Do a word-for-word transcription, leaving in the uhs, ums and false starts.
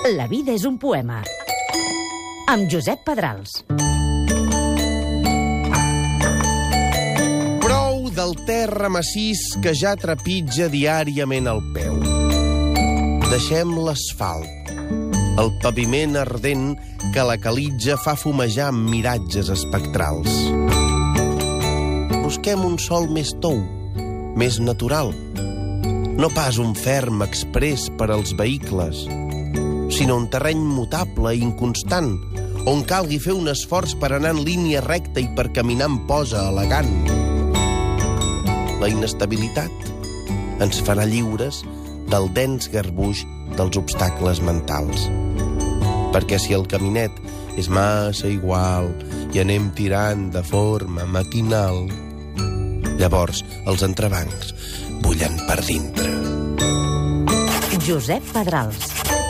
La vida és un poema. Amb Josep Pedrals. Prou del terra massís que ja trepitja diàriament el peu. Deixem l'asfalt, el paviment ardent que la calitja fa fumejar amb miratges espectrals. Busquem un sol més tou, més natural. No pas un ferm exprés per als vehicles, sinó un terreny mutable i inconstant, on calgui fer un esforç per anar en línia recta i per caminar en posa elegant. La inestabilitat ens farà lliures del dens garbuix dels obstacles mentals. Perquè si el caminet és massa igual i anem tirant de forma maquinal, llavors els entrebancs bullen per dintre. Josep Pedrals.